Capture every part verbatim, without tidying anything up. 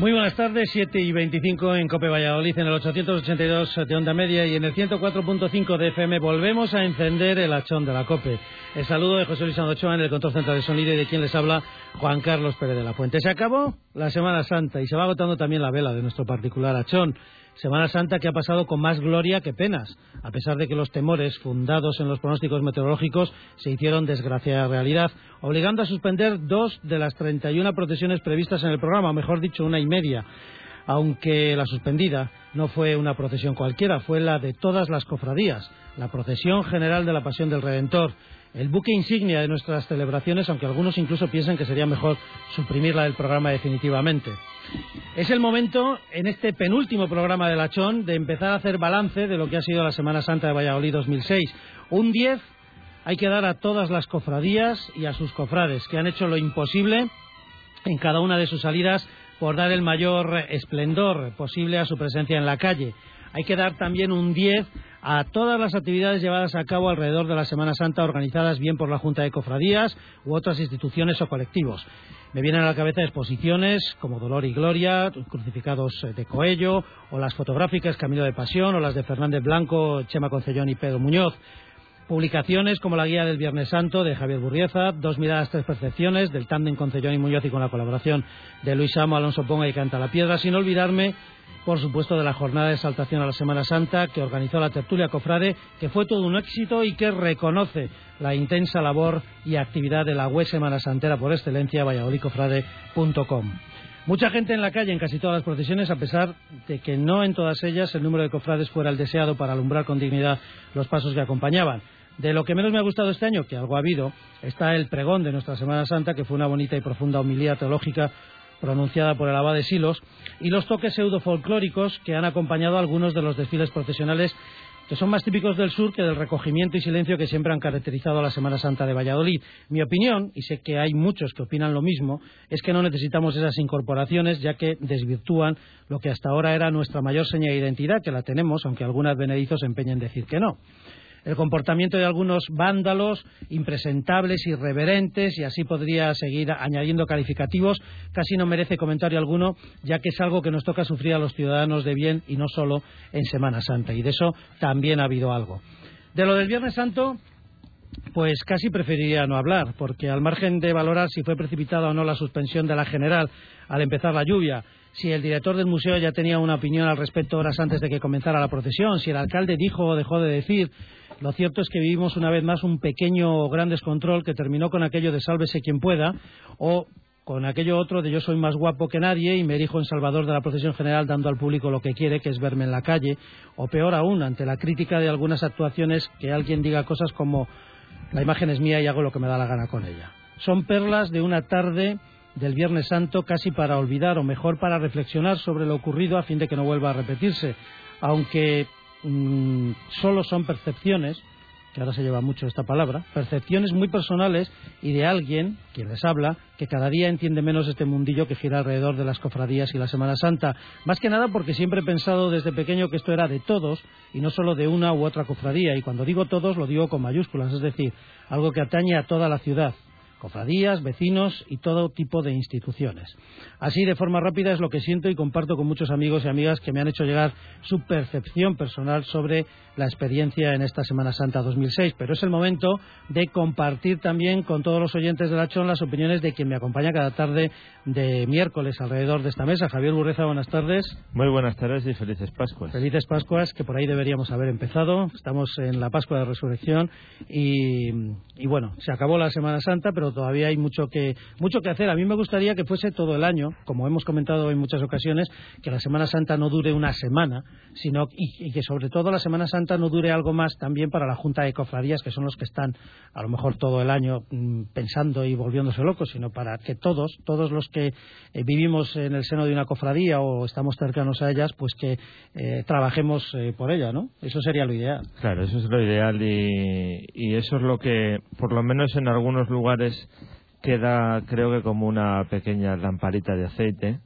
Muy buenas tardes, siete y veinticinco en COPE Valladolid, en el ochocientos ochenta y dos de onda media y en el ciento cuatro punto cinco de F M. Volvemos a encender el hachón de la COPE. El saludo de José Luis Sandochoa en el control central de sonido y de quien les habla, Juan Carlos Pérez de la Fuente. Se acabó la Semana Santa y se va agotando también la vela de nuestro particular hachón. Semana Santa que ha pasado con más gloria que penas, a pesar de que los temores fundados en los pronósticos meteorológicos se hicieron desgraciada realidad, obligando a suspender dos de las treinta y una procesiones previstas en el programa, o mejor dicho, una y media. Aunque la suspendida no fue una procesión cualquiera, fue la de todas las cofradías, la procesión general de la Pasión del Redentor, el buque insignia de nuestras celebraciones, aunque algunos incluso piensan que sería mejor suprimirla del programa definitivamente. Es el momento, en este penúltimo programa del hachón, de empezar a hacer balance de lo que ha sido la Semana Santa de Valladolid dos mil seis. Un diez hay que dar a todas las cofradías y a sus cofrades, que han hecho lo imposible en cada una de sus salidas por dar el mayor esplendor posible a su presencia en la calle. Hay que dar también un diez a todas las actividades llevadas a cabo alrededor de la Semana Santa, organizadas bien por la Junta de Cofradías u otras instituciones o colectivos. Me vienen a la cabeza exposiciones como Dolor y Gloria, Crucificados de Coello, o las fotográficas Camino de Pasión, o las de Fernández Blanco, Chema Concellón y Pedro Muñoz. Publicaciones como la Guía del Viernes Santo de Javier Burrieza, Dos miradas, tres percepciones del tándem Concellón y Muñoz y con la colaboración de Luis Amo, Alonso Ponga y Canta la Piedra, sin olvidarme, por supuesto, de la jornada de exaltación a la Semana Santa que organizó la Tertulia Cofrade, que fue todo un éxito y que reconoce la intensa labor y actividad de la web Semana Santera por excelencia, valladolid cofrade punto com. Mucha gente en la calle en casi todas las procesiones, a pesar de que no en todas ellas el número de cofrades fuera el deseado para alumbrar con dignidad los pasos que acompañaban. De lo que menos me ha gustado este año, que algo ha habido, está el pregón de nuestra Semana Santa, que fue una bonita y profunda homilía teológica pronunciada por el abad de Silos, y los toques pseudo-folclóricos que han acompañado algunos de los desfiles procesionales que son más típicos del sur que del recogimiento y silencio que siempre han caracterizado a la Semana Santa de Valladolid. Mi opinión, y sé que hay muchos que opinan lo mismo, es que no necesitamos esas incorporaciones, ya que desvirtúan lo que hasta ahora era nuestra mayor seña de identidad, que la tenemos, aunque algunos advenedizos se empeñen en decir que no. El comportamiento de algunos vándalos, impresentables, irreverentes, y así podría seguir añadiendo calificativos, casi no merece comentario alguno, ya que es algo que nos toca sufrir a los ciudadanos de bien y no solo en Semana Santa, y de eso también ha habido algo. De lo del Viernes Santo, pues casi preferiría no hablar, porque al margen de valorar si fue precipitada o no la suspensión de la general al empezar la lluvia, si el director del museo ya tenía una opinión al respecto horas antes de que comenzara la procesión, si el alcalde dijo o dejó de decir, lo cierto es que vivimos una vez más un pequeño o gran descontrol que terminó con aquello de sálvese quien pueda, o con aquello otro de yo soy más guapo que nadie y me erijo en salvador de la procesión general dando al público lo que quiere, que es verme en la calle, o peor aún, ante la crítica de algunas actuaciones, que alguien diga cosas como la imagen es mía y hago lo que me da la gana con ella. Son perlas de una tarde del Viernes Santo casi para olvidar, o mejor para reflexionar sobre lo ocurrido a fin de que no vuelva a repetirse, aunque mmm, solo son percepciones, que ahora se lleva mucho esta palabra, percepciones muy personales y de alguien, quien les habla, que cada día entiende menos este mundillo que gira alrededor de las cofradías y la Semana Santa, más que nada porque siempre he pensado desde pequeño que esto era de todos y no solo de una u otra cofradía, y cuando digo todos lo digo con mayúsculas, es decir, algo que atañe a toda la ciudad, cofradías, vecinos y todo tipo de instituciones. Así, de forma rápida, es lo que siento y comparto con muchos amigos y amigas que me han hecho llegar su percepción personal sobre la experiencia en esta Semana Santa dos mil seis. Pero es el momento de compartir también con todos los oyentes de La Chón las opiniones de quien me acompaña cada tarde de miércoles alrededor de esta mesa. Javier Burrieza, buenas tardes. Muy buenas tardes y felices Pascuas. Felices Pascuas, que por ahí deberíamos haber empezado. Estamos en la Pascua de Resurrección y, y bueno, se acabó la Semana Santa, pero todavía hay mucho que mucho que hacer. A mí me gustaría que fuese todo el año, como hemos comentado en muchas ocasiones, que la Semana Santa no dure una semana, sino y, y que sobre todo la Semana Santa no dure algo más también para la Junta de Cofradías, que son los que están a lo mejor todo el año mmm, pensando y volviéndose locos, sino para que todos, todos los que eh, vivimos en el seno de una cofradía o estamos cercanos a ellas, pues que eh, trabajemos eh, por ella, ¿no? Eso sería lo ideal. Claro, eso es lo ideal y, y eso es lo que, por lo menos en algunos lugares, queda creo que como una pequeña lamparita de aceite,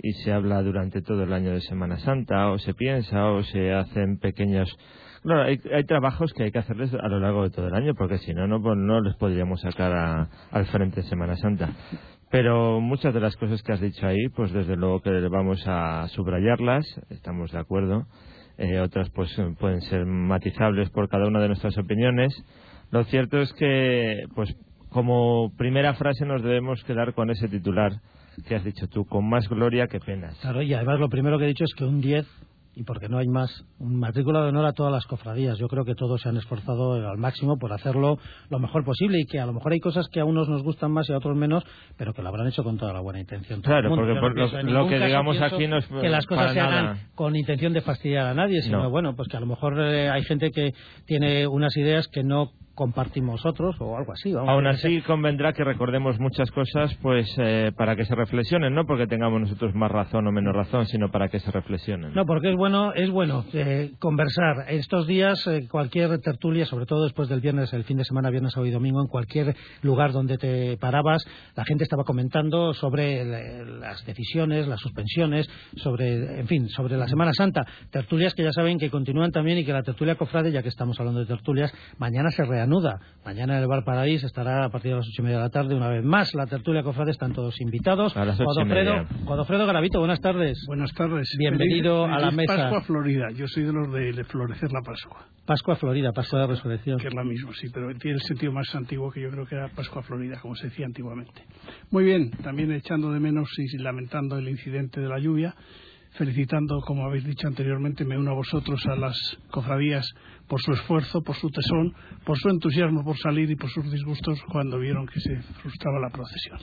y se habla durante todo el año de Semana Santa, o se piensa, o se hacen pequeños... Claro, hay, hay trabajos que hay que hacerles a lo largo de todo el año, porque si no, no, pues no les podríamos sacar a, al frente de Semana Santa. Pero muchas de las cosas que has dicho ahí, pues desde luego que vamos a subrayarlas, estamos de acuerdo. Eh, otras pues pueden ser matizables por cada una de nuestras opiniones. Lo cierto es que, pues como primera frase nos debemos quedar con ese titular que has dicho tú, con más gloria que penas. Claro, y además lo primero que he dicho es que un diez, y porque no hay más, un matrícula de honor a todas las cofradías. Yo creo que todos se han esforzado al máximo por hacerlo lo mejor posible, y que a lo mejor hay cosas que a unos nos gustan más y a otros menos, pero que lo habrán hecho con toda la buena intención. Claro, porque por lo, lo que digamos aquí no es que las cosas se hagan nada con intención de fastidiar a nadie, sino no. bueno, pues que a lo mejor eh, hay gente que tiene unas ideas que no compartimos otros o algo así. Vamos Aún así convendrá que recordemos muchas cosas, pues eh, para que se reflexionen, no porque tengamos nosotros más razón o menos razón, sino para que se reflexionen. No, porque es bueno, es bueno eh, conversar estos días, eh, cualquier tertulia, sobre todo después del viernes, el fin de semana, viernes, sábado y domingo, en cualquier lugar donde te parabas, la gente estaba comentando sobre el, las decisiones, las suspensiones, sobre, en fin, sobre la Semana Santa. Tertulias que ya saben que continúan también, y que la tertulia cofrade, ya que estamos hablando de tertulias, mañana se reanuda. Mañana en el Bar Paradís estará a partir de las ocho y media de la tarde una vez más la tertulia cofrade, están todos invitados. A las ocho y media. Godofredo Garavito, buenas tardes. Buenas tardes. Bienvenido feliz, a la feliz mesa. Pascua Florida. Yo soy de los de, de florecer la Pascua. Pascua Florida, Pascua de Resurrección. Que es la misma, sí, pero tiene el sentido más antiguo, que yo creo que era Pascua Florida, como se decía antiguamente. Muy bien, también echando de menos y lamentando el incidente de la lluvia, felicitando, como habéis dicho anteriormente, me uno a vosotros, a las cofradías, por su esfuerzo, por su tesón, por su entusiasmo por salir, y por sus disgustos cuando vieron que se frustraba la procesión.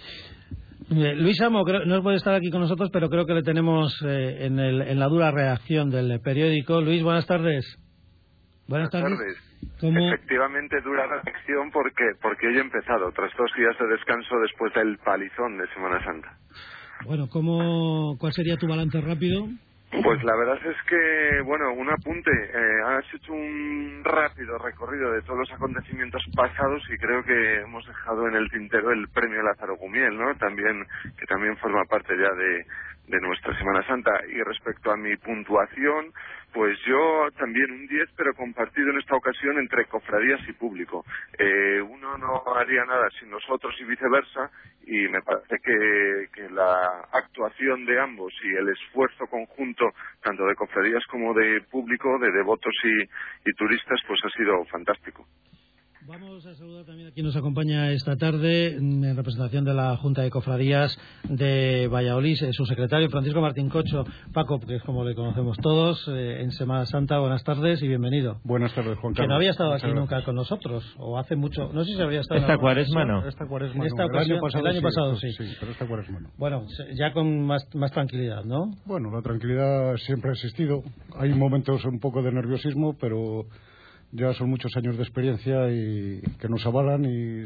Eh, Luis Amo creo, no puede estar aquí con nosotros, pero creo que le tenemos eh, en, el, en la dura reacción del periódico. Luis, buenas tardes. Buenas, buenas tardes. tardes. ¿Cómo? Efectivamente, dura reacción porque, porque hoy he empezado, tras dos días de descanso después del palizón de Semana Santa. Bueno, ¿cómo, ¿cuál sería tu balance rápido? Pues la verdad es que, bueno, un apunte. Eh, has hecho un rápido recorrido de todos los acontecimientos pasados, y creo que hemos dejado en el tintero el premio Lázaro Gumiel, ¿no? También, que también forma parte ya de, de nuestra Semana Santa. Y respecto a mi puntuación, pues yo también un diez, pero compartido en esta ocasión entre cofradías y público. Eh, uno no haría nada sin nosotros y viceversa, y me parece que, que la actuación de ambos y el esfuerzo conjunto, tanto de cofradías como de público, de devotos y, y turistas, pues ha sido fantástico. Vamos a saludar también a quien nos acompaña esta tarde en representación de la Junta de Cofradías de Valladolid, su secretario Francisco Martín Cocho. Paco, que es como le conocemos todos, eh, en Semana Santa. Buenas tardes y bienvenido. Buenas tardes, Juan Carlos. Que no había estado Muchas aquí gracias. nunca con nosotros, o hace mucho, no sé si habría estado. Esta cuaresma no. Esta cuaresma esta no. ocasión, el año pasado, el año sí, pasado sí. sí. Pero esta cuaresma no. Bueno, ya con más, más tranquilidad, ¿no? Bueno, la tranquilidad siempre ha existido. Hay momentos un poco de nerviosismo, pero ya son muchos años de experiencia y que nos avalan, y eh,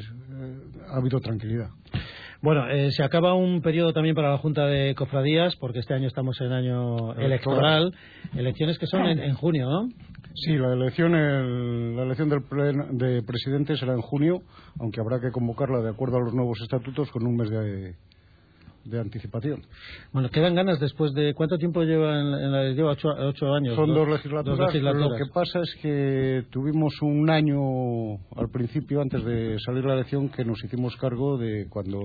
ha habido tranquilidad. Bueno, eh, se acaba un periodo también para la Junta de Cofradías, porque este año estamos en año electoral, elecciones que son en, en junio, ¿no? Sí, la elección el, la elección del plen, de presidente será en junio, aunque habrá que convocarla de acuerdo a los nuevos estatutos con un mes de, de anticipación. Bueno, quedan ganas después de... ¿Cuánto tiempo lleva en, en la, lleva ocho, ocho años? Son dos, dos, legislaturas. dos legislaturas. Lo que pasa es que tuvimos un año al principio, antes de salir la elección, que nos hicimos cargo de cuando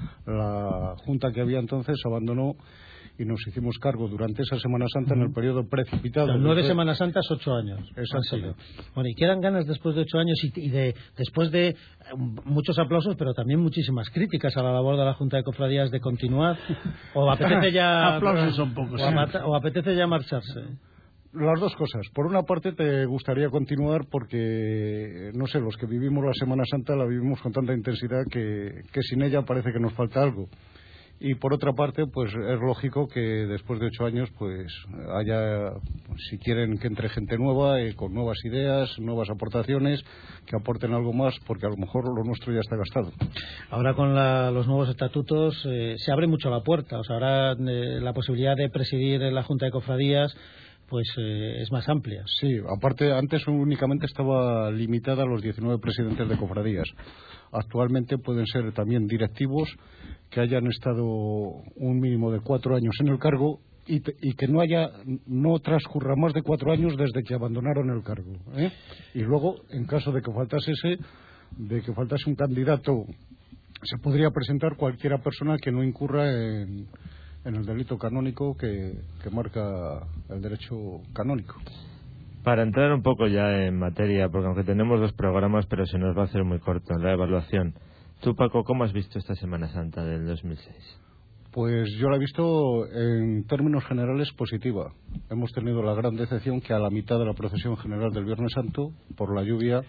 la Junta que había entonces abandonó, y nos hicimos cargo durante esa Semana Santa en el periodo precipitado. Las nueve Semanas Santas, ocho años. Exacto. Bueno, y quedan ganas después de ocho años y, y de después de muchos aplausos, pero también muchísimas críticas a la labor de la Junta de Cofradías, de continuar. O apetece ya... aplausos son pocos. O, a, o apetece ya marcharse. Las dos cosas. Por una parte, te gustaría continuar porque, no sé, los que vivimos la Semana Santa la vivimos con tanta intensidad que, que sin ella parece que nos falta algo. Y por otra parte, pues es lógico que después de ocho años, pues haya, si quieren, que entre gente nueva, eh, con nuevas ideas, nuevas aportaciones, que aporten algo más, porque a lo mejor lo nuestro ya está gastado. Ahora con la, los nuevos estatutos eh, se abre mucho la puerta. O sea, ahora eh, la posibilidad de presidir la Junta de Cofradías pues eh, es más amplia. Sí, aparte antes únicamente estaba limitada a los diecinueve presidentes de cofradías. Actualmente pueden ser también directivos que hayan estado un mínimo de cuatro años en el cargo y, te, y que no haya no transcurra más de cuatro años desde que abandonaron el cargo, ¿eh? Y luego, en caso de que faltase ese, de que faltase un candidato, se podría presentar cualquiera persona que no incurra en, en el delito canónico que, que marca el derecho canónico. Para entrar un poco ya en materia, porque aunque tenemos dos programas, pero se nos va a hacer muy corto en la evaluación. Tú, Paco, ¿cómo has visto esta Semana Santa del dos mil seis? Pues yo la he visto en términos generales positiva. Hemos tenido la gran decepción que a la mitad de la procesión general del Viernes Santo, por la lluvia,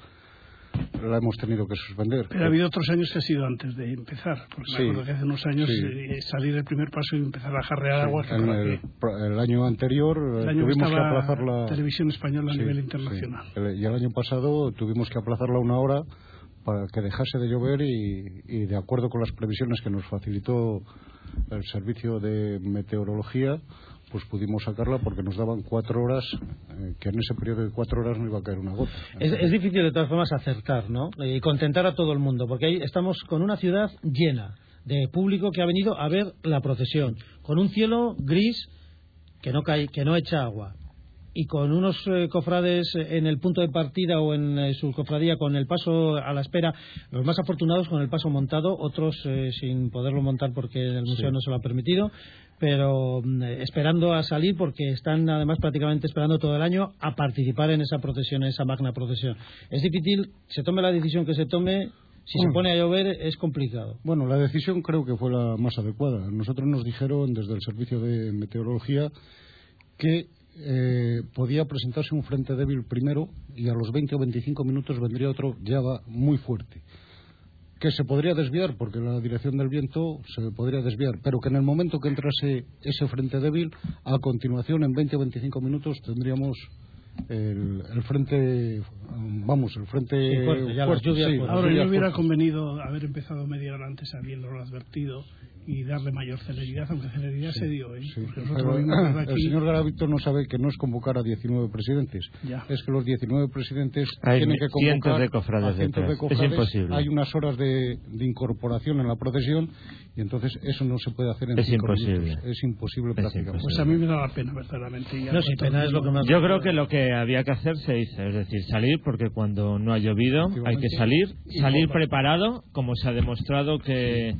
la hemos tenido que suspender. Pero ha habido otros años que ha sido antes de empezar, porque sí, me acuerdo que hace unos años sí. eh, salir el primer paso y empezar a jarrear sí, agua. Que en el, que el año anterior el año tuvimos que aplazar la televisión española sí, a nivel internacional. Sí. Y el año pasado tuvimos que aplazarla una hora para que dejase de llover y, y de acuerdo con las previsiones que nos facilitó el servicio de meteorología, pues pudimos sacarla porque nos daban cuatro horas, eh, que en ese periodo de cuatro horas no iba a caer una gota. Es, es difícil de todas formas acertar, ¿no? Y contentar a todo el mundo, porque ahí estamos con una ciudad llena de público que ha venido a ver la procesión, con un cielo gris que no cae, que no echa agua, y con unos eh, cofrades en el punto de partida o en eh, su cofradía con el paso a la espera, los más afortunados con el paso montado, otros eh, sin poderlo montar porque el museo sí. no se lo ha permitido, pero eh, esperando a salir porque están además prácticamente esperando todo el año a participar en esa procesión, en esa magna procesión. Es difícil, se tome la decisión que se tome, si bueno, se pone a llover es complicado. Bueno, la decisión creo que fue la más adecuada. Nosotros nos dijeron desde el servicio de meteorología que Eh, podía presentarse un frente débil primero y a los veinte o veinticinco minutos vendría otro ya va muy fuerte, que se podría desviar porque la dirección del viento se podría desviar, pero que en el momento que entrase ese frente débil, a continuación en veinte o veinticinco minutos tendríamos el, el frente, vamos, el frente sí, fuerte, ya fuerte, las lluvias, sí, pues. Ahora yo hubiera fuertes. convenido haber empezado media hora antes habiéndolo advertido y darle mayor celeridad, aunque celeridad sí, se dio, ¿eh? Sí. Porque nosotros vimos aquí... El señor Garavito no sabe que no es convocar a diecinueve presidentes, ya. Es que los diecinueve presidentes hay tienen que convocar cientos de cofrades, a cientos de cofrades. Es imposible. Hay unas horas de, de incorporación en la procesión y entonces eso no se puede hacer en es cinco imposible. minutos. Es imposible es prácticamente. imposible. Pues a mí me da la pena, verdaderamente. Y no, si pena es lo que más... Yo creo que lo que había que hacer se hizo, es decir, salir porque cuando no ha llovido hay que salir, salir preparado, como se ha demostrado que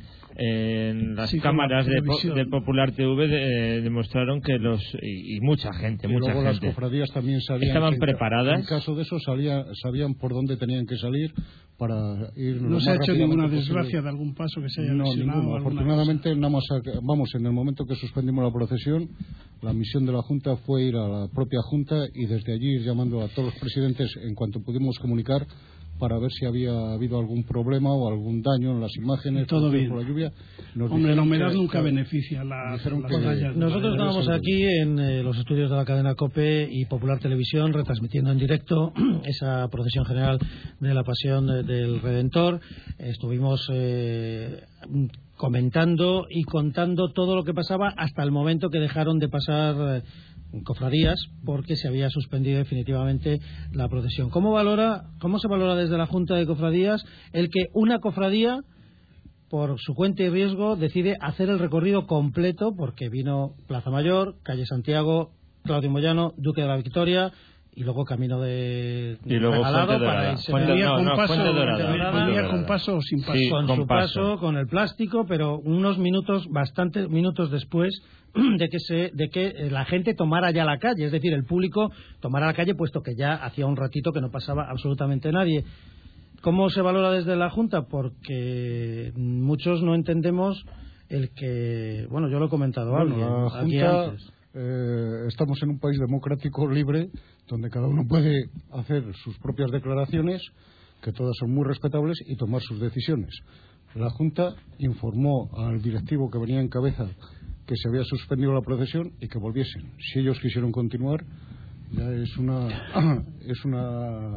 en las sí, cámaras la de, de Popular T V de, demostraron que los y, y mucha gente, y mucha luego gente las cofradías también sabían estaban que, preparadas. En caso de eso salía, sabían por dónde tenían que salir para ir. No se ha hecho ninguna desgracia de algún paso que se haya no, lesionado. Ninguno. Afortunadamente, nada más, vamos, en el momento que suspendimos la procesión, la misión de la Junta fue ir a la propia Junta y desde allí ir llamando a todos los presidentes en cuanto pudimos comunicar para ver si había habido algún problema o algún daño en las imágenes todo bien. Por la lluvia. Nos Hombre, la humedad que, nunca claro, beneficia la, dijeron la que batalla. Nosotros estábamos aquí en eh, los estudios de la cadena COPE y Popular Televisión retransmitiendo en directo esa procesión general de la Pasión de, del Redentor. Estuvimos eh, comentando y contando todo lo que pasaba hasta el momento que dejaron de pasar eh, cofradías porque se había suspendido definitivamente la procesión. ¿Cómo valora, cómo se valora desde la Junta de Cofradías el que una cofradía por su cuenta y riesgo decide hacer el recorrido completo porque vino Plaza Mayor, Calle Santiago, Claudio Moyano, Duque de la Victoria y luego camino de y luego regalado Fuente para Dorada. irse Fuente, no, con no, paso, Fuente Dorada. Venía con paso o sin paso. Sí, con, con su paso. paso, con el plástico, pero unos minutos, bastantes minutos después de que se, de que la gente tomara ya la calle, es decir, el público tomara la calle, puesto que ya hacía un ratito que no pasaba absolutamente nadie. ¿Cómo se valora desde la Junta? Porque muchos no entendemos el que, bueno, yo lo he comentado bueno, alguien, la aquí Junta, antes. Eh, estamos en un país democrático libre donde cada uno puede hacer sus propias declaraciones, que todas son muy respetables, y tomar sus decisiones. La Junta informó al directivo que venía en cabeza que se había suspendido la procesión y que volviesen. Si ellos quisieron continuar, ya es una es una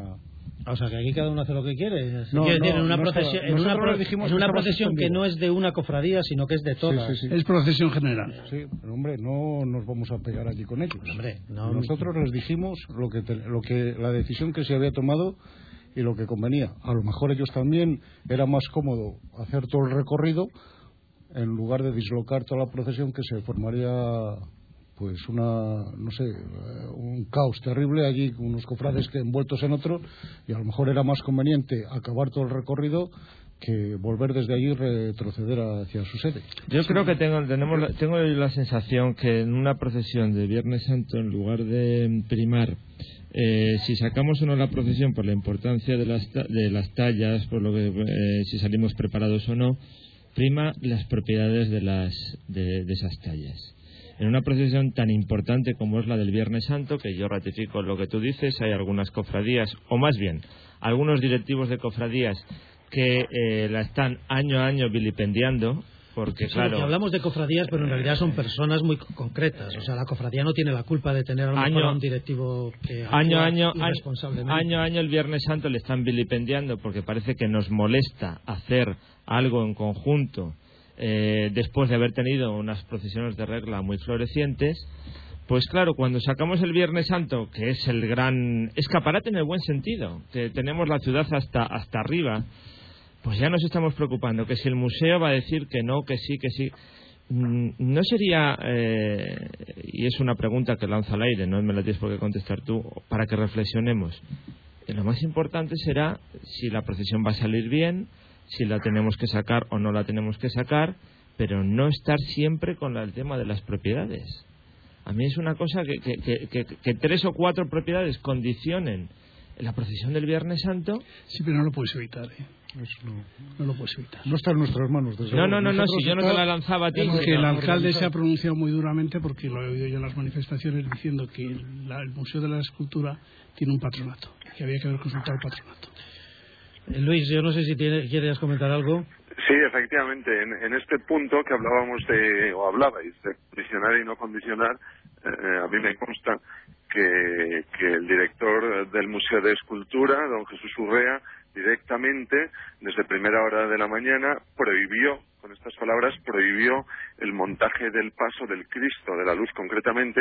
O sea, que aquí cada uno hace lo que quiere. No, quiere no, decir, en una no procesión, estaba, en una, pro, dijimos en una que procesión que no es de una cofradía, sino que es de todas. Sí, sí, sí. Es procesión general. Sí, pero hombre, no nos vamos a pegar aquí con ellos. Hombre, no, Nosotros les dijimos lo que, te, lo que la decisión que se había tomado y lo que convenía. A lo mejor ellos también era más cómodo hacer todo el recorrido en lugar de dislocar toda la procesión, que se formaría pues una, no sé, un caos terrible allí, unos cofrades que envueltos en otro, y a lo mejor era más conveniente acabar todo el recorrido que volver desde allí y retroceder hacia su sede. Yo creo que tengo, tenemos la, tengo la sensación que en una procesión de Viernes Santo, en lugar de primar, eh, si sacamos o no la procesión por la importancia de las, de las tallas, por lo que eh, si salimos preparados o no, prima las propiedades de, las, de, de esas tallas. En una procesión tan importante como es la del Viernes Santo, que yo ratifico lo que tú dices, hay algunas cofradías, o más bien, algunos directivos de cofradías que eh, la están año a año vilipendiando, porque sí, claro... porque hablamos de cofradías, pero en realidad son personas muy concretas. O sea, la cofradía no tiene la culpa de tener a lo mejor año, a un directivo que año a año, irresponsablemente. Año a año el Viernes Santo le están vilipendiando porque parece que nos molesta hacer algo en conjunto eh, después de haber tenido unas procesiones de regla muy florecientes. Pues claro, cuando sacamos el Viernes Santo, que es el gran escaparate en el buen sentido, que tenemos la ciudad hasta, hasta arriba, pues ya nos estamos preocupando, que si el museo va a decir que no, que sí, que sí. No sería, eh, y es una pregunta que lanzo al aire, no me la tienes por qué contestar tú, para que reflexionemos. Lo más importante será si la procesión va a salir bien, si la tenemos que sacar o no la tenemos que sacar, pero no estar siempre con el tema de las propiedades. A mí es una cosa que, que, que, que, que tres o cuatro propiedades condicionen la procesión del Viernes Santo. Sí, pero no lo puedes evitar, ¿eh? Eso no, no lo puedes evitar. No está en nuestras manos. Desde no, no, no, no, si yo no te la lanzaba a ti. Es que el alcalde se ha pronunciado muy duramente, porque lo he oído yo en las manifestaciones, diciendo que el, la, el Museo de la Escultura tiene un patronato, que había que haber consultado el patronato. Eh, Luis, yo no sé si tiene, quieres comentar algo. Sí, efectivamente, en, en este punto que hablábamos de, o hablabais de condicionar y no condicionar, eh, a mí me consta que, que el director del Museo de Escultura, don Jesús Urrea, directamente, desde primera hora de la mañana, prohibió, con estas palabras, prohibió el montaje del paso del Cristo de la Luz, concretamente,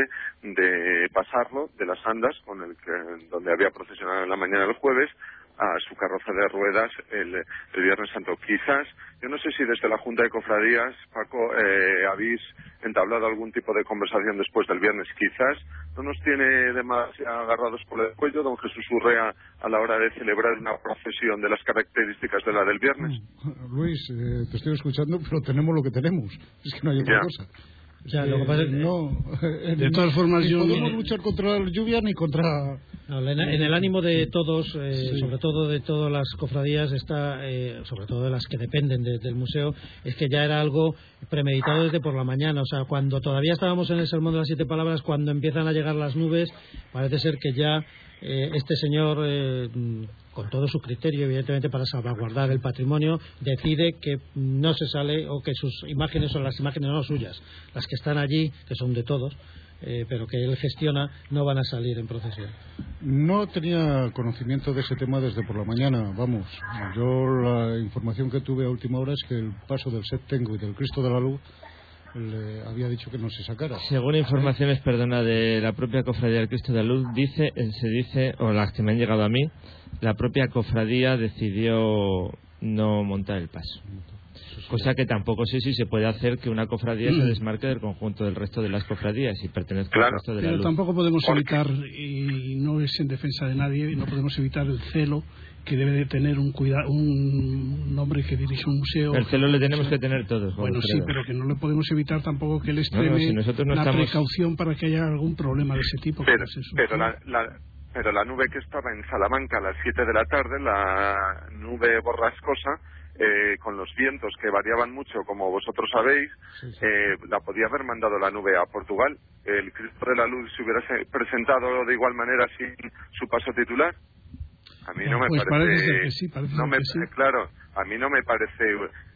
de pasarlo de las andas, con el que, donde había procesionado en la mañana del jueves, a su carroza de ruedas el, el Viernes Santo. Quizás, yo no sé si desde la Junta de Cofradías, Paco, eh, habéis entablado algún tipo de conversación después del viernes. Quizás no nos tiene demasiado agarrados por el cuello don Jesús Urrea a la hora de celebrar una procesión de las características de la del viernes. Luis, eh, te estoy escuchando, pero tenemos lo que tenemos. Es que no hay otra ya. cosa. O sea, lo que pasa es que no, de todas formas, ni yo podemos no... luchar contra la lluvia ni contra... No, en el ánimo de todos, eh, sí. sobre todo de todas las cofradías, está, eh, sobre todo de las que dependen de, del museo, es que ya era algo premeditado desde por la mañana. O sea, cuando todavía estábamos en el Sermón de las Siete Palabras, cuando empiezan a llegar las nubes, parece ser que ya eh, este señor, eh, con todo su criterio, evidentemente para salvaguardar el patrimonio, decide que no se sale, o que sus imágenes son las imágenes no suyas, las que están allí, que son de todos, Eh, pero que él gestiona, no van a salir en procesión. No tenía conocimiento de ese tema desde por la mañana, vamos. Yo la información que tuve a última hora es que el paso del Septengo y del Cristo de la Luz le había dicho que no se sacara. Según informaciones, perdona, de la propia Cofradía del Cristo de la Luz, dice, se dice, o las que me han llegado a mí, la propia cofradía decidió no montar el paso. Cosa que tampoco sé si se puede hacer que una cofradía mm. se desmarque del conjunto del resto de las cofradías y pertenezca claro. al resto de la Pero luz. Tampoco podemos evitar, y no es en defensa de nadie, no podemos evitar el celo que debe de tener un cuida, un hombre que dirige un museo. El celo le tenemos que tener todos. Bueno, sí, pero que no le podemos evitar tampoco que él extreme no, no, si nosotros no la estamos... precaución para que haya algún problema de ese tipo. Pero, pero la, la, pero la nube que estaba en Salamanca a las siete de la tarde, la nube borrascosa, Eh, con los vientos que variaban mucho, como vosotros sabéis, sí, sí. Eh, la podía haber mandado la nube a Portugal. El Cristo de la Luz se hubiera presentado de igual manera sin su paso titular. A mí no me pues parece, parece que sí, parece no me, que sí. Claro, a mí no me parece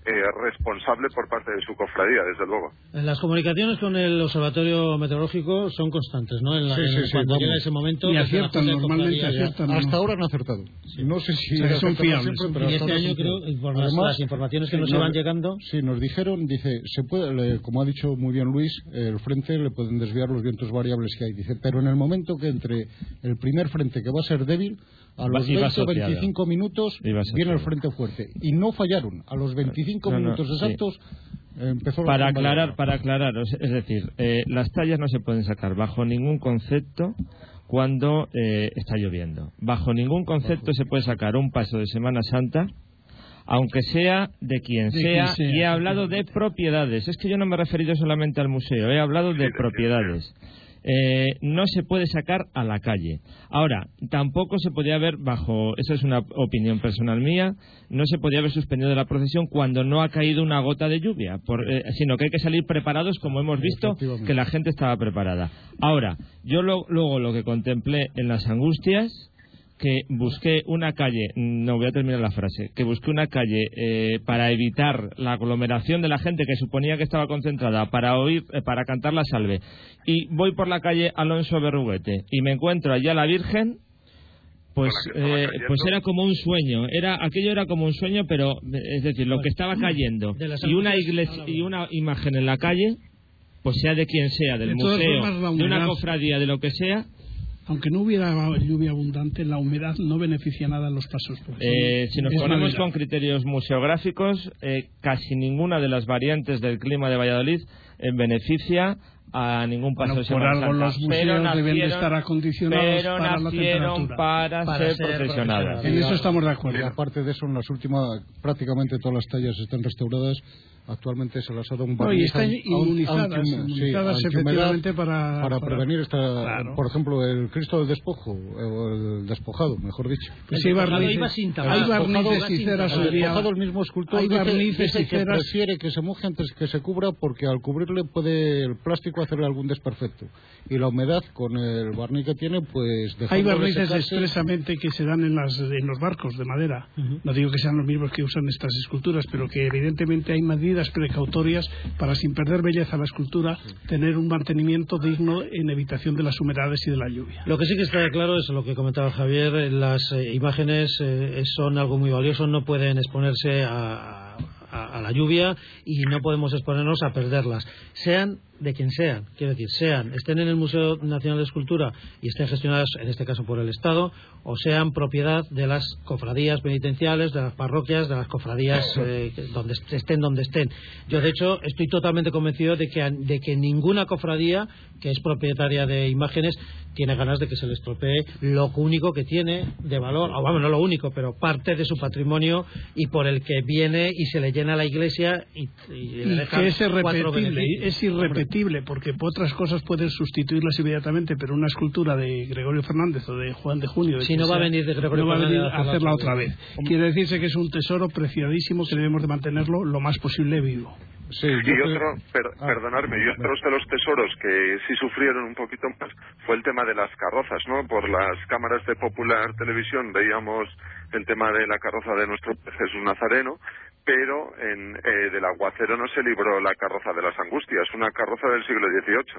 eh, responsable por parte de su cofradía, desde luego. Las comunicaciones con el Observatorio Meteorológico son constantes, ¿no? En la, sí, en, sí, sí, cuando vamos. llega ese momento... Y aciertan, normalmente aciertan. Hasta ¿no? ahora han acertado. Sí. No sé si... O sea, son fiables. Siempre, pero y este año creo, por las, Además, las informaciones que nos iban llegando... Sí, nos dijeron, dice, se puede, le, como ha dicho muy bien Luis, el frente le pueden desviar los vientos variables que hay. Dice, pero en el momento que entre el primer frente, que va a ser débil, a los veinte o veinticinco minutos viene el frente fuerte. Y no fallaron. A los veinticinco no, no, minutos exactos sí. empezó la para aclarar, para aclarar, es decir, eh, las tallas no se pueden sacar bajo ningún concepto cuando eh, está lloviendo. Bajo ningún concepto se puede sacar un paso de Semana Santa, aunque sea de quien, de sea, quien sea, y he hablado de propiedades. Es que yo no me he referido solamente al museo, he hablado de propiedades. Eh, no se puede sacar a la calle. Ahora, tampoco se podía haber, bajo, esa es una opinión personal mía, no se podía haber suspendido la procesión cuando no ha caído una gota de lluvia, por, eh, sino que hay que salir preparados, como hemos visto, que la gente estaba preparada. Ahora, yo lo, luego lo que contemplé en las Angustias, que busqué una calle, no voy a terminar la frase, que busqué una calle eh, para evitar la aglomeración de la gente que suponía que estaba concentrada para oír, eh, para cantar la salve, y voy por la calle Alonso Berruguete y me encuentro allá la Virgen, pues eh, pues era como un sueño, era aquello era como un sueño, pero es decir, lo que estaba cayendo y una iglesia y una imagen en la calle, pues sea de quien sea, del museo, de una cofradía, de lo que sea. Aunque no hubiera lluvia abundante, la humedad no beneficia nada a los pasos. Eh, si nos ponemos con criterios museográficos, eh, casi ninguna de las variantes del clima de Valladolid eh, beneficia a ningún paso bueno, de Semana Santa. Por algo los museos nacieron, deben de estar acondicionados pero para la temperatura. Para, para ser, ser profesionadas. En eso estamos de acuerdo. Y aparte de eso, en las últimas, prácticamente todas las tallas están restauradas. Actualmente se las ha dado un barniz. No, y están inmunizadas, inmunizadas sí, efectivamente para, para... Para prevenir esta... Claro. Por ejemplo, el Cristo del Despojo, o el Despojado, mejor dicho. Pues hay barnices, hay barnices y ceras hoy día. El mismo escultor hay barnices dice, y dice ceras. que prefiere que se moje antes que se cubra, porque al cubrirle puede el plástico hacerle algún desperfecto. Y la humedad, con el barniz que tiene, pues... Hay barnices expresamente que se dan en, las, en los barcos de madera. Uh-huh. No digo que sean los mismos que usan estas esculturas, pero que evidentemente hay medidas precautorias para, sin perder belleza a la escultura, sí. tener un mantenimiento digno en evitación de las humedades y de la lluvia. Lo que sí que está claro es lo que comentaba Javier, las eh, imágenes eh, son algo muy valioso, no pueden exponerse a, a, a la lluvia y no podemos exponernos a perderlas, sean de quien sean, quiero decir, sean, estén en el Museo Nacional de Escultura y estén gestionadas, en este caso por el Estado, o sean propiedad de las cofradías penitenciales, de las parroquias, de las cofradías eh, donde estén donde estén. Yo, de hecho, estoy totalmente convencido de que, de que ninguna cofradía que es propietaria de imágenes tiene ganas de que se le estropee lo único que tiene de valor, o vamos, no lo único, pero parte de su patrimonio y por el que viene y se le llena la iglesia y, y, y le deja que es irrepetible, es irrepetible, porque por otras cosas pueden sustituirlas inmediatamente, pero una escultura de Gregorio Fernández o de Juan de Junio, de si no va a venir de Gregorio no va a venir a hacerla, hacerla otra vez. vez. Quiere decirse que es un tesoro preciadísimo que debemos de mantenerlo lo más posible vivo. Sí, y otro, per, ah, perdonarme, y otros de los tesoros que sí sufrieron un poquito más fue el tema de las carrozas, ¿no? Por las cámaras de Popular Televisión veíamos el tema de la carroza de nuestro Jesús Nazareno, pero en eh, del aguacero no se libró la carroza de las Angustias, una carroza del siglo dieciocho.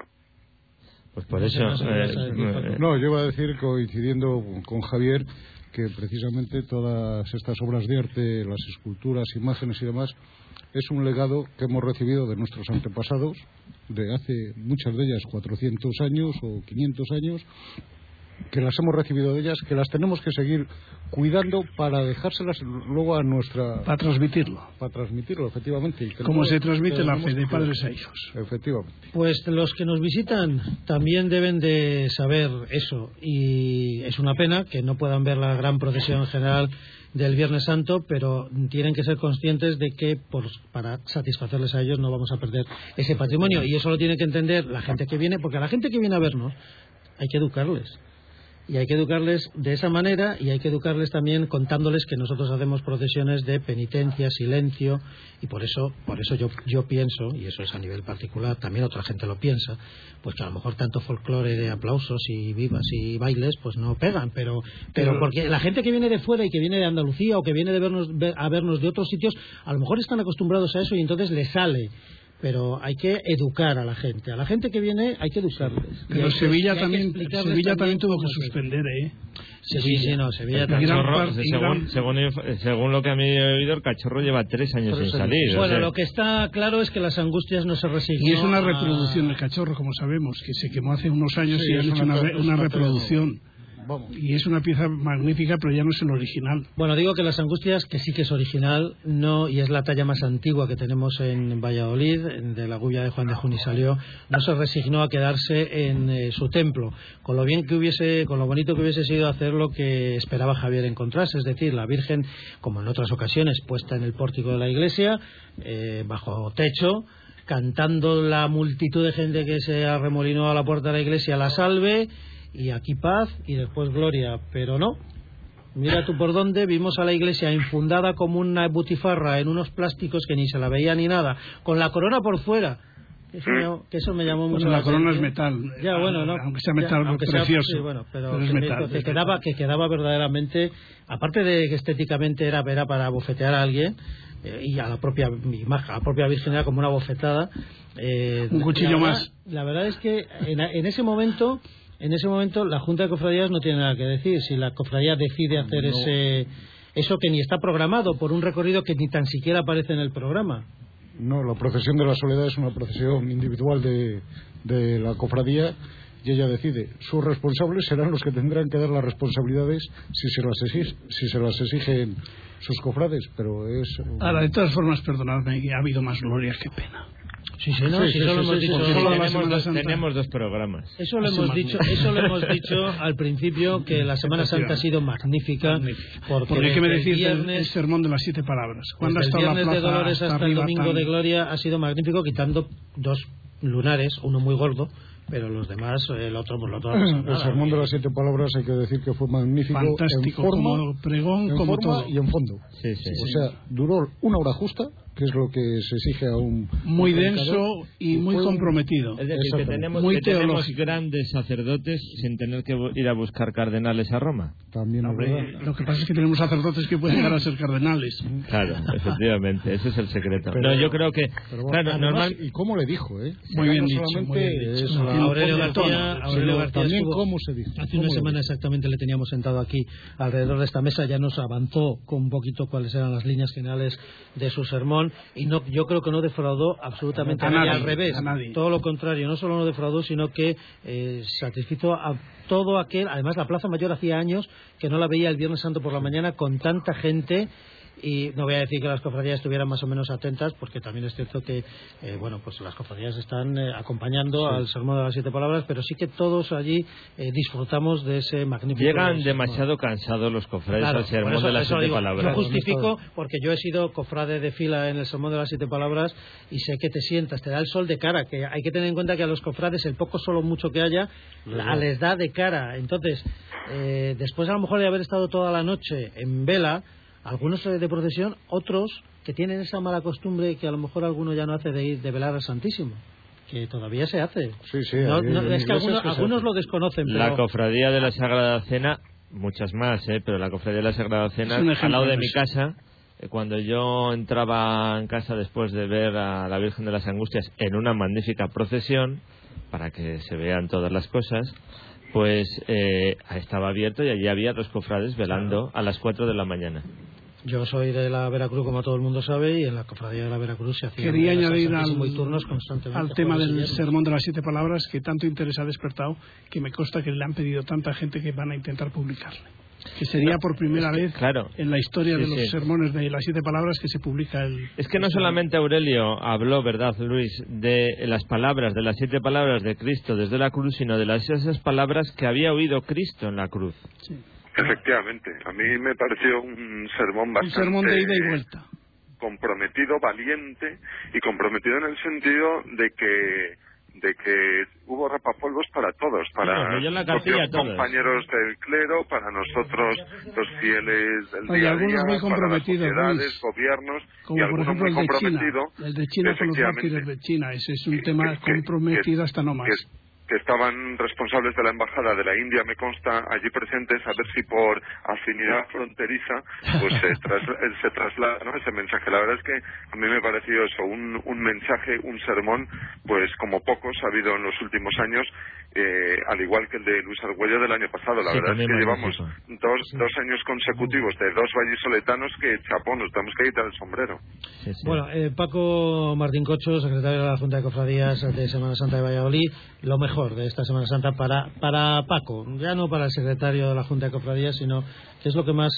Pues por eso... Eh, no, yo iba a decir, coincidiendo con Javier, que precisamente todas estas obras de arte, las esculturas, imágenes y demás, es un legado que hemos recibido de nuestros antepasados, de hace muchas de ellas cuatrocientos años o quinientos años, que las hemos recibido de ellas, que las tenemos que seguir cuidando para dejárselas luego a nuestra... Para transmitirlo. Para transmitirlo, efectivamente. Y Como se transmite la fe de padres a hijos. Efectivamente. Pues los que nos visitan también deben de saber eso, y es una pena que no puedan ver la gran procesión general del Viernes Santo, pero tienen que ser conscientes de que por, para satisfacerles a ellos no vamos a perder ese patrimonio, y eso lo tiene que entender la gente que viene, porque a la gente que viene a vernos hay que educarles. y hay que educarles de esa manera, y hay que educarles también contándoles que nosotros hacemos procesiones de penitencia, silencio, y por eso por eso yo yo pienso, y eso es a nivel particular, también otra gente lo piensa, pues que a lo mejor tanto folclore de aplausos y vivas y bailes pues no pegan, pero pero porque la gente que viene de fuera y que viene de Andalucía o que viene de vernos a vernos de otros sitios, a lo mejor están acostumbrados a eso y entonces les sale. Pero hay que educar a la gente. A la gente que viene hay que educarles. Pero Sevilla también Sevilla también tuvo que suspender, ¿eh? Sevilla, sí, no, Sevilla el también. cachorro, según, según, según lo que a mí he oído, el cachorro lleva tres años sin salir. Bueno, o sea. lo que está claro es que las Angustias no se resignó. Y es una a... reproducción del cachorro, como sabemos, que se quemó hace unos años sí, y han hecho una, una, una reproducción. Vamos. Y es una pieza magnífica, pero ya no es el original. Bueno, digo que Las Angustias, que sí que es original, no, y es la talla más antigua que tenemos en Valladolid, de la gubia de Juan de Juni salió, no se resignó a quedarse en eh, su templo, con lo bien que hubiese, con lo bonito que hubiese sido hacer lo que esperaba Javier encontrarse, es decir, la Virgen, como en otras ocasiones, puesta en el pórtico de la iglesia, eh, bajo techo, cantando la multitud de gente que se arremolinó a la puerta de la iglesia, la salve, y aquí paz y después gloria, pero no. Mira tú por dónde, vimos a la iglesia infundada como una butifarra en unos plásticos que ni se la veía ni nada, con la corona por fuera. Eso me llamó, que eso me llamó mucho bueno, la la corona atención. es metal, ya, bueno, no, aunque sea metal ya, aunque precioso, sea, sí, bueno, pero, pero es que, metal, que, es quedaba, metal. que quedaba verdaderamente, aparte de que estéticamente era, era para bofetear a alguien, eh, y a la propia imagen, a la propia Virgen era como una bofetada. Eh, un cuchillo la verdad, más. La verdad es que en, en ese momento En ese momento la Junta de Cofradías no tiene nada que decir. Si la cofradía decide hacer no. ese eso que ni está programado por un recorrido que ni tan siquiera aparece en el programa. No, la procesión de la Soledad es una procesión individual de, de la cofradía y ella decide. Sus responsables serán los que tendrán que dar las responsabilidades si se las exige, si se las exigen sus cofrades, pero es... Ahora, de todas formas, perdonadme, ha habido más glorias que pena. Sí, sí, no, sí, sí, sí, solo sí, hemos sí, dicho, sí, solo sí, tenemos, dos, tenemos dos programas. Eso lo hemos dicho, eso lo hemos dicho al principio, que la Semana Santa ha sido magnífica. magnífica. Porque, porque ¿qué me decís viernes, del el sermón de las siete palabras? ¿Cuándo ha estado la plaza? El viernes de Dolores hasta, hasta el domingo tan... de Gloria ha sido magnífico, quitando dos lunares, uno muy gordo, pero los demás, el otro, por lo otro. El sermón de las siete palabras hay que decir que fue magnífico. Fantástico, en forma, como pregón, en como forma todo. Y en fondo. Sí, sí, o sí. sea, duró una hora justa, que es lo que se exige a un... Muy un denso y muy comprometido. Es decir, que tenemos, muy que tenemos grandes sacerdotes sin tener que ir a buscar cardenales a Roma. También no, hombre, lo que pasa es que tenemos sacerdotes que pueden llegar a ser cardenales. Claro, efectivamente, ese es el secreto. Pero, no, yo creo que... Pero, claro, además, normal... ¿y cómo le dijo, eh? Muy bien no dicho, solamente muy bien dicho. Es la, Aurelio García, Aurelio García también estuvo, cómo se dijo. hace una semana exactamente le teníamos sentado aquí alrededor de esta mesa, ya nos avanzó con un poquito cuáles eran las líneas generales de su sermón, y no, yo creo que no defraudó absolutamente a nadie, al revés, todo lo contrario, no solo no defraudó, sino que eh, satisfizo a todo aquel. Además, la Plaza Mayor hacía años que no la veía el Viernes Santo por la mañana con tanta gente. Y no voy a decir que las cofradías estuvieran más o menos atentas, porque también es cierto que eh, bueno, pues las cofradías están eh, acompañando sí. al sermón de las siete palabras, pero sí que todos allí eh, disfrutamos de ese magnífico llegan sermón. Demasiado cansados los cofrades claro, al sermón eso, de las siete digo, palabras. Lo justifico porque yo he sido cofrade de fila en el sermón de las siete palabras y sé que te sientas, te da el sol de cara, que hay que tener en cuenta que a los cofrades el poco sol o mucho que haya la, les da de cara. Entonces eh, después a lo mejor de haber estado toda la noche en vela, algunos de procesión, otros que tienen esa mala costumbre que a lo mejor alguno ya no hace de ir de velar al Santísimo, que todavía se hace. Sí, sí. No, no, es que algunos, que algunos lo desconocen. Pero... La cofradía de la Sagrada Cena, muchas más, ¿eh? Pero la cofradía de la Sagrada Cena, al lado de mi casa, cuando yo entraba en casa después de ver a la Virgen de las Angustias en una magnífica procesión, para que se vean todas las cosas, pues eh, estaba abierto y allí había dos cofrades velando claro. a las cuatro de la mañana. Yo soy de la Veracruz, como todo el mundo sabe, y en la cofradía de la Veracruz se hacían Quería añadir al, turnos constantemente, al tema del sermón de las siete palabras, que tanto interés ha despertado, que me consta que le han pedido tanta gente que van a intentar publicarle. Que sería por primera es que, vez claro, en la historia sí, de los sí. sermones de las siete palabras que se publica el... Es que no solamente Aurelio habló, ¿verdad, Luis?, de las palabras, de las siete palabras de Cristo desde la cruz, sino de las esas palabras que había oído Cristo en la cruz. Sí. Efectivamente, a mí me pareció un sermón bastante... Un sermón de ida y vuelta. Comprometido, valiente, y comprometido en el sentido de que de que hubo rapapolvos para todos, para sí, los propios compañeros del clero, para nosotros los fieles del Oye, día a algunos día, muy para las comprometidos, sociedades, Luis, gobiernos, como y por algunos ejemplo muy el de China, comprometidos. el de China con los mártires de China, ese es un que, tema que, comprometido que, hasta no más. Que, que estaban responsables de la embajada de la India, me consta, allí presentes, a ver si por afinidad fronteriza pues se, trasla, se traslada, ¿no?, ese mensaje. La verdad es que a mí me pareció eso, un, un mensaje, un sermón, pues como pocos ha habido en los últimos años, eh, al igual que el de Luis Argüello del año pasado. La sí, verdad es que llevamos dos, sí. dos años consecutivos de dos vallisoletanos que, chapó, nos tenemos que quitar el sombrero. Sí, sí. Bueno, eh, Paco Martín Cocho, secretario de la Junta de Cofradías de Semana Santa de Valladolid, lo mejor de esta Semana Santa para para Paco, ya no para el secretario de la Junta de Cofradías, sino que es lo que más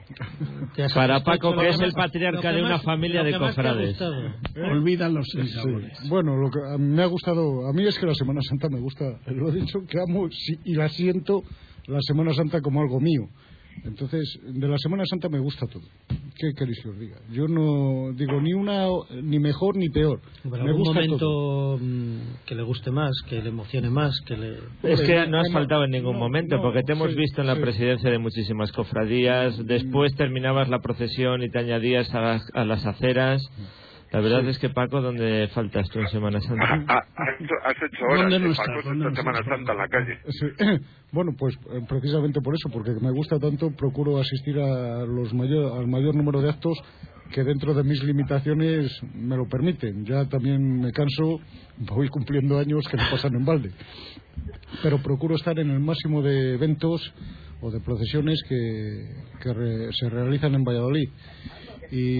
te para Paco, que es el patriarca de una familia de cofrades. Olvidan los sensadores. Sí. Bueno, lo que a mí me ha gustado, a mí es que la Semana Santa me gusta, lo he dicho, que amo y la siento la Semana Santa como algo mío. Entonces, de la Semana Santa me gusta todo. ¿Qué queréis que os diga? Yo no digo ni una ni mejor ni peor. Pero me gusta momento todo. Que le guste más, que le emocione más, que le... Es que no has faltado en ningún no, momento, no, porque te hemos sí, visto en la sí. presidencia de muchísimas cofradías. Después terminabas la procesión y te añadías a las, a las aceras. La verdad sí. es que, Paco, ¿dónde faltas tú en Semana Santa? Ah, has, hecho, has hecho horas ¿Dónde de no Paco está? esta Semana Santa en la calle. Sí. Bueno, pues precisamente por eso, porque me gusta tanto, procuro asistir a los mayor, al mayor número de actos que dentro de mis limitaciones me lo permiten. Ya también me canso, voy cumpliendo años que me pasan en balde. Pero procuro estar en el máximo de eventos o de procesiones que, que re, se realizan en Valladolid. Y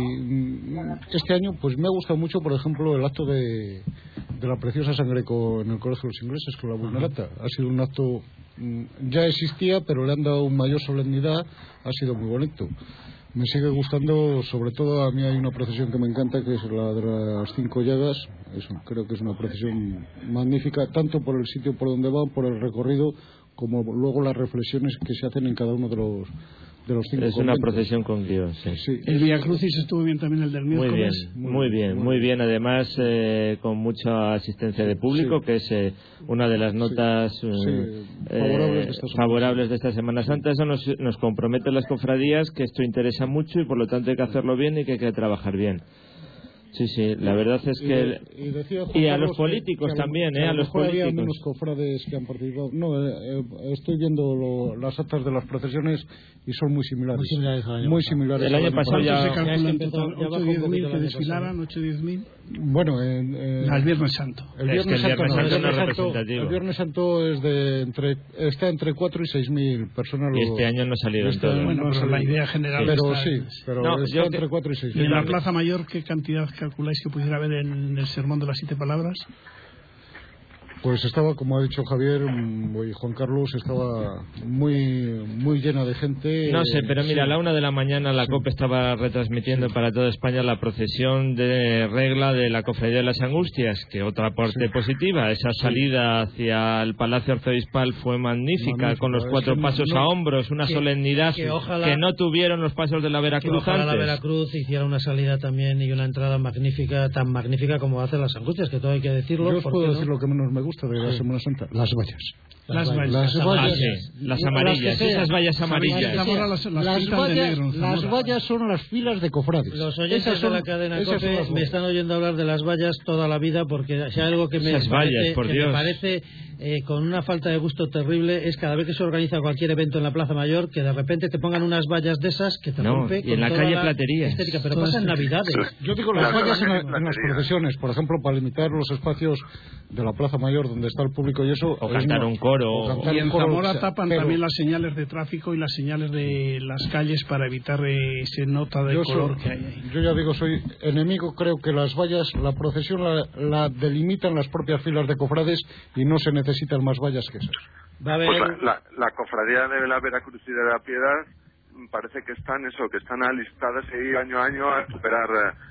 este año pues me ha gustado mucho, por ejemplo, el acto de, de la preciosa sangre con, en el Colegio de los Ingleses con la Vulnerata. Ha sido un acto, ya existía, pero le han dado mayor solemnidad, ha sido muy bonito. Me sigue gustando, sobre todo a mí hay una procesión que me encanta, que es la de las cinco llagas. Eso, creo que es una procesión magnífica, tanto por el sitio por donde va, por el recorrido, como luego las reflexiones que se hacen en cada uno de los de los cinco es conventos. Una procesión con guión, sí. sí. El Vía Crucis estuvo bien también, el del miércoles. Muy bien, muy bien, muy bien. Además, eh, con mucha asistencia de público, sí. que es eh, una de las notas sí. Eh, Sí. Favorables, de esta favorables de esta Semana Santa. Eso nos, nos compromete a las cofradías, que esto interesa mucho y por lo tanto hay que hacerlo bien y que hay que trabajar bien. Sí, sí, la verdad es que... Y, de, y, y a los políticos que, que también, ¿eh? A, a los políticos. Había menos cofrades que han participado. No, eh, eh, estoy viendo lo, las actas de las procesiones y son muy similares. Muy similares al año muy pasado. similares El año año pasado ya... se calculan ya total ocho o diez mil que desfilaran, ocho o diez mil. Bueno, en, en, al Viernes Santo. El Viernes, es que el Santo, Viernes no, Santo el no es Viernes Santo, representativo. El Viernes Santo es de entre, está entre cuatro y seis mil personas. Y este año no salieron este todos. Bueno, pero la idea general sí. Pero está, sí, pero no, está yo entre que... cuatro y seis mil. mil. ¿Y en la Plaza Mayor qué cantidad calculáis que pudiera haber en el sermón de las siete palabras? Pues estaba, como ha dicho Javier y Juan Carlos, estaba muy muy llena de gente. No sé, pero mira, sí. a la una de la mañana la sí. COPE estaba retransmitiendo sí. para toda España la procesión de regla de la Cofradía de las Angustias, que otra parte sí. positiva. Esa salida sí. hacia el Palacio Arzobispal fue magnífica, magnífica con los cuatro es pasos no, a hombros, una que, solemnidad que, ojalá, que no tuvieron los pasos de la Veracruz que ojalá antes. la Veracruz hiciera una salida también y una entrada magnífica, tan magnífica como hacen las Angustias, que todo hay que decirlo. Yo os puedo no? decir lo que menos me gusta de la sí. Semana Santa. Las vallas. Las vallas. Las, las, vallas. Ah, sí. las amarillas. Las esas vallas amarillas. Las, las, las, las, vallas, negro, las vallas son las filas de cofrades. Los oyentes esas son, de la cadena COPE me están oyendo hablar de las vallas toda la vida, porque si hay algo que me esas parece, vallas, por que Dios. me parece eh, con una falta de gusto terrible es cada vez que se organiza cualquier evento en la Plaza Mayor que de repente te pongan unas vallas de esas que te no, rompe y en la calle Platería estética, pero pasa en Navidades. Yo digo las vallas en, la, en las procesiones, por ejemplo, para limitar los espacios de la Plaza Mayor donde está el público y eso, o cantar no, un coro, o cantar y en un coro, Zamora o sea, tapan pero, también las señales de tráfico y las señales de las calles para evitar eh, ese nota de color soy, que hay ahí. Yo ya digo, soy enemigo, creo que las vallas, la procesión la, la delimitan las propias filas de cofrades y no se necesitan más vallas que esas. Va a haber... Pues la, la, la cofradía de la Veracruz y de la Piedad parece que están eso, que están alistadas ahí año a año a superar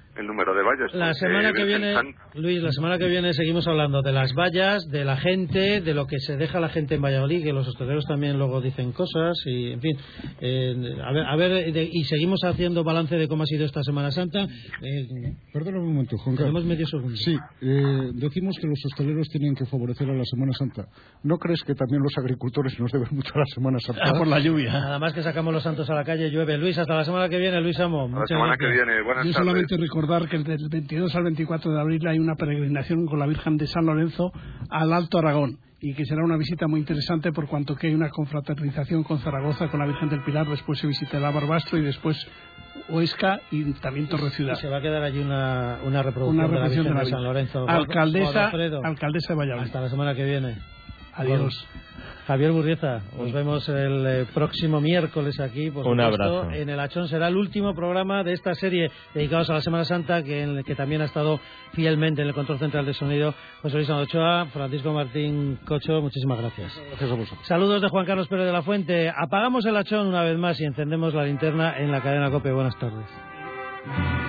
el número de vallas. La semana que viene, Santa. Luis, la semana que viene seguimos hablando de las vallas, de la gente, de lo que se deja la gente en Valladolid, que los hosteleros también luego dicen cosas, y en fin, eh, a ver, a ver de, y seguimos haciendo balance de cómo ha sido esta Semana Santa. Eh, Perdona un momento, Juan Carlos. Tenemos medio segundo. Sí, eh, decimos que los hosteleros tienen que favorecer a la Semana Santa. ¿No crees que también los agricultores nos deben mucho a la Semana Santa? Ah, por la lluvia. Nada más que sacamos los santos a la calle, llueve. Luis, hasta la semana que viene, Luis Amo. La semana que viene, buenas Yo tardes. solamente recordar que del veintidós al veinticuatro de abril hay una peregrinación con la Virgen de San Lorenzo al Alto Aragón, y que será una visita muy interesante por cuanto que hay una confraternización con Zaragoza, con la Virgen del Pilar, después se visitará Barbastro y después Huesca y también Torre Ciudad. Y se va a quedar allí una, una reproducción, Una reproducción de la Virgen de, de la San Lorenzo. Alcaldesa, Godofredo. alcaldesa de Valladolid. Hasta la semana que viene. Adiós. Javier Burrieta, nos vemos el eh, próximo miércoles aquí, por Un supuesto, abrazo. en el Achón. Será el último programa de esta serie dedicados a la Semana Santa, que, en el que también ha estado fielmente en el control central de sonido José Luis Ochoa, Francisco Martín Cocho. Muchísimas gracias. Gracias a vosotros. Saludos de Juan Carlos Pérez de la Fuente. Apagamos el Achón una vez más y encendemos la linterna en la cadena COPE. Buenas tardes.